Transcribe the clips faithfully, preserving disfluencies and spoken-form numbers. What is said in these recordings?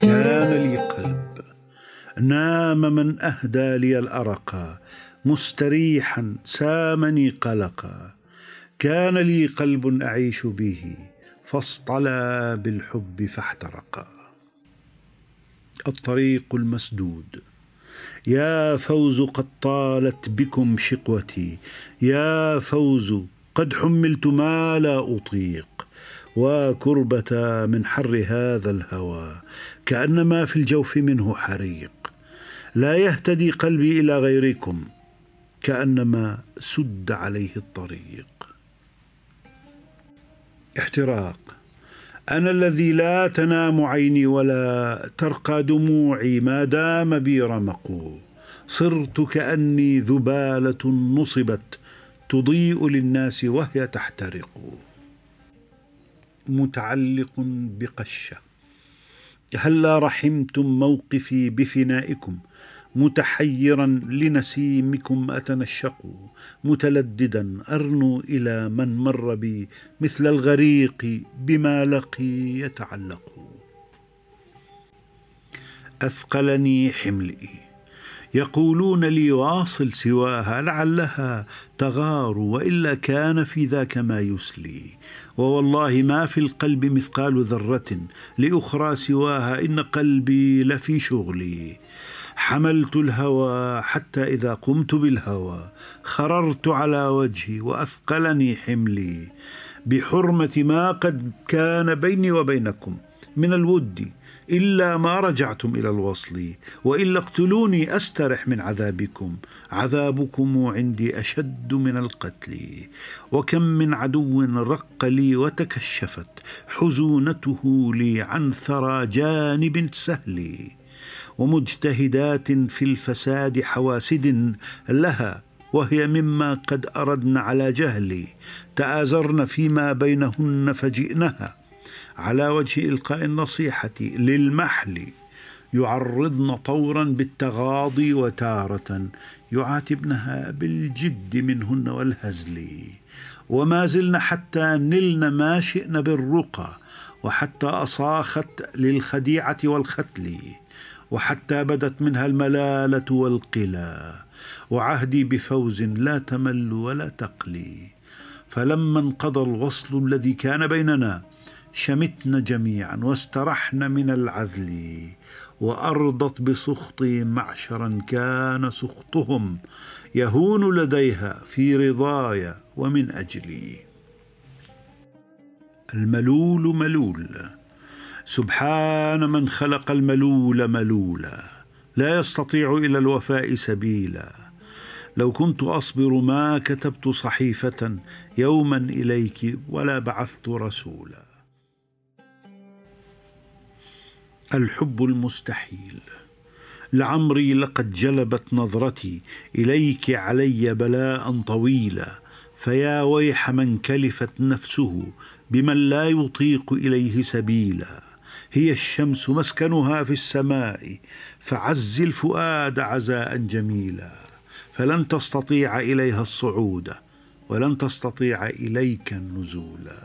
كان لي قلب نام من أهدى لي الأرقا، مستريحا سامني قلقا. كان لي قلب أعيش به، فاصطلى بالحب فاحترقا. الطريق المسدود. يا فوز قد طالت بكم شقوتي، يا فوز قد حملت ما لا أطيق، وكربة من حر هذا الهوى كأنما في الجوف منه حريق. لا يهتدي قلبي إلى غيركم، كأنما سد عليه الطريق. احتراق. أنا الذي لا تنام عيني ولا ترقى دموعي ما دام بي رمق. صرت كأني ذبالة نصبت تضيء للناس وهي تحترق. متعلق بقشة. هلا رحمتم موقفي بفنائكم، متحيرا لنسيمكم أتنشق، متلددا أرنو إلى من مر بي مثل الغريق بما لقي يتعلق. أثقلني حملي. يقولون لي واصل سواها لعلها تغار، وإلا كان في ذاك ما يسلي. ووالله ما في القلب مثقال ذرة لأخرى سواها، إن قلبي لفي شغلي. حملت الهوى حتى إذا قمت بالهوى خررت على وجهي، وأثقلني حملي بحرمة ما قد كان بيني وبينكم من الود، إلا ما رجعتم إلى الوصل، وإلا اقتلوني أسترح من عذابكم. عذابكم عندي أشد من القتل. وكم من عدو رق لي وتكشفت حزونته لي عن ثرى جانب سهل. ومجتهدات في الفساد حواسد لها، وهي مما قد أردن على جهلي. تآزرن فيما بينهن فجئنها على وجه إلقاء النصيحة للمحل. يعرضن طورا بالتغاضي، وتارة يعاتبنها بالجد منهن والهزل. وما زلن حتى نلن ما شئن بالرقى، وحتى أصاخت للخديعة والختل، وحتى بدت منها الملالة والقلى. وعهدي بفوز لا تمل ولا تقلي. فلما انقضى الوصل الذي كان بيننا شمتن جميعا واسترحن من العذل. وأرضت بسخطي معشرا كان سخطهم يهون لديها في رضايا ومن أجلي. الملول ملول. سبحان من خلق الملول ملولا، لا يستطيع إلى الوفاء سبيلا. لو كنت أصبر ما كتبت صحيفة يوما إليك ولا بعثت رسولا. الحب المستحيل. لعمري لقد جلبت نظرتي إليك علي بلاء طويلا، فيا ويح من كلفت نفسه بمن لا يطيق إليه سبيلا. هي الشمس مسكنها في السماء، فعز الفؤاد عزاء جميلا. فلن تستطيع إليها الصعود، ولن تستطيع إليك النزولا.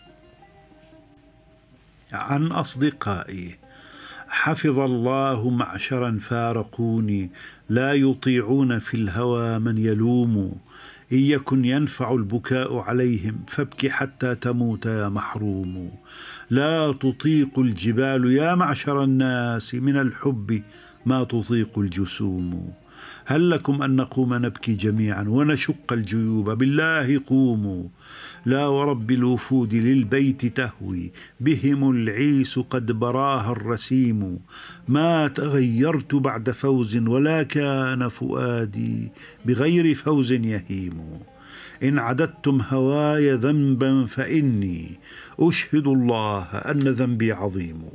عن أصدقائي. حفظ الله معشرا فارقوني، لا يطيعون في الهوى من يلوم. إن يكن ينفع البكاء عليهم، فابك حتى تموت يا محروم. لا تطيق الجبال يا معشر الناس من الحب ما تطيق الجسوم. هل لكم أن نقوم نبكي جميعا ونشق الجيوب؟ بالله قوموا. لا ورب الوفود للبيت تهوي، بهم العيس قد براها الرسيم. ما تغيرت بعد فوز، ولا كان فؤادي بغير فوز يهيم. إن عددتم هواي ذنبا فإني أشهد الله أن ذنبي عظيم.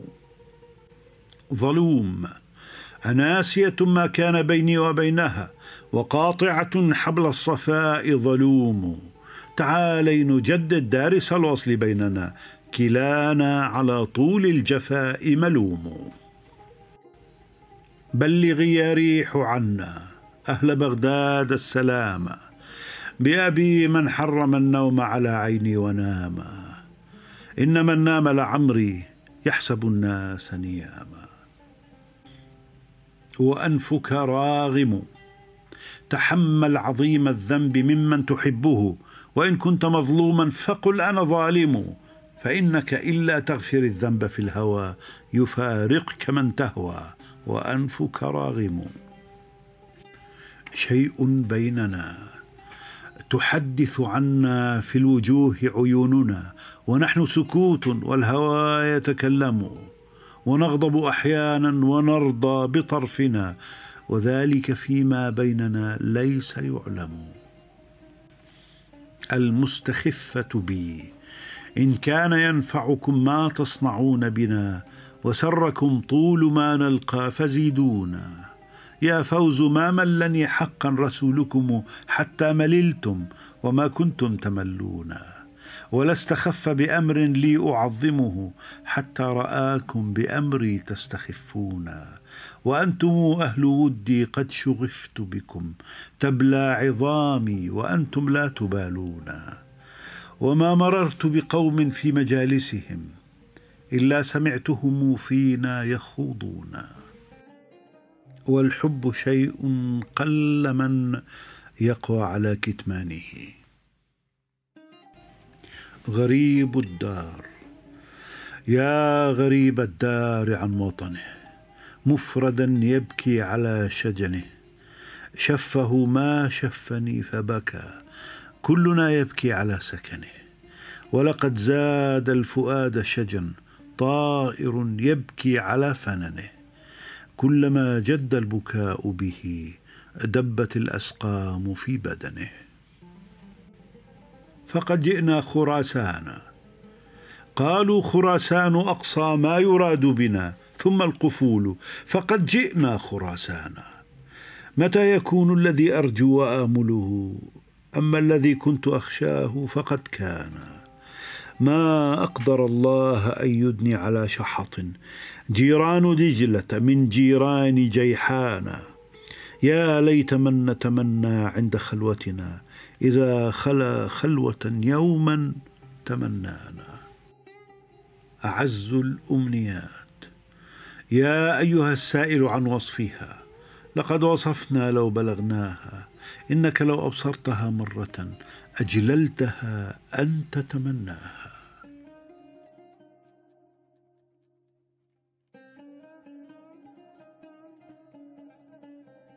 ظلوم. أناسية ما كان بيني وبينها، وقاطعة حبل الصفاء ظلوم. تعالي نجدد دارس الوصل بيننا، كلانا على طول الجفاء ملوم. بلغي يا ريح عنا أهل بغداد السلام، بأبي من حرم النوم على عيني وناما. إن من نام لعمري يحسب الناس نياما. وأنفك راغم. تحمل عظيم الذنب ممن تحبه، وإن كنت مظلوما فقل أنا ظالم، فإنك إلا تغفر الذنب في الهوى يفارقك من تهوى، وأنفك راغم. شيء بيننا تحدث عنا في الوجوه عيوننا، ونحن سكوت والهوى يتكلم، ونغضب أحيانا ونرضى بطرفنا، وذلك فيما بيننا ليس يعلم. المستخفة بي إن كان ينفعكم ما تصنعون بنا، وسركم طول ما نلقى فزيدونا. يا فوز ما ملني حقا رسولكم حتى مللتم وما كنتم تملون، ولا استخف بأمر لي أعظمه حتى رآكم بأمري تستخفون. وأنتم أهل ودي قد شغفت بكم، تبلى عظامي وأنتم لا تبالون. وما مررت بقوم في مجالسهم إلا سمعتهم فينا يخوضون. والحب شيء قل من يقوى على كتمانه. غريب الدار يا غريب الدار عن وطنه، مفردا يبكي على شجنه. شفه ما شفني فبكى، كلنا يبكي على سكنه. ولقد زاد الفؤاد شجن، طائر يبكي على فننه. كلما جد البكاء به دبت الأسقام في بدنه. فقد جئنا خراسان، قالوا خراسان أقصى ما يراد بنا، ثم القفول فقد جئنا خراسان. متى يكون الذي أرجو وآمله؟ أما الذي كنت أخشاه فقد كان. ما أقدر الله أن يدني على شحط، جيران دجلة من جيران جيحان. يا ليت من نتمنى عند خلوتنا، إذا خلا خلوة يوما تمنانا. أعز الأمنيات يا أيها السائل عن وصفها، لقد وصفنا لو بلغناها. إنك لو أبصرتها مرة أجللتها أن تتمناها.